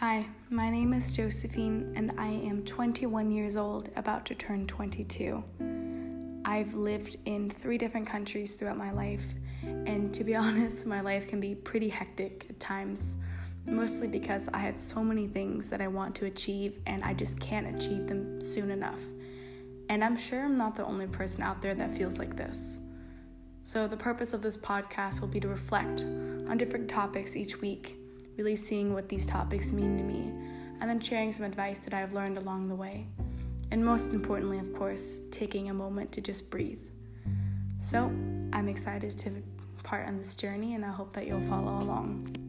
Hi, my name is Josephine and I am 21 years old, about to turn 22. I've lived in 3 different countries throughout my life, and to be honest, my life can be pretty hectic at times, mostly because I have so many things that I want to achieve and I just can't achieve them soon enough. And I'm sure I'm not the only person out there that feels like this. So the purpose of this podcast will be to reflect on different topics each week, really seeing what these topics mean to me, and then sharing some advice that I've learned along the way. And most importantly, of course, taking a moment to just breathe. So I'm excited to part on this journey, and I hope that you'll follow along.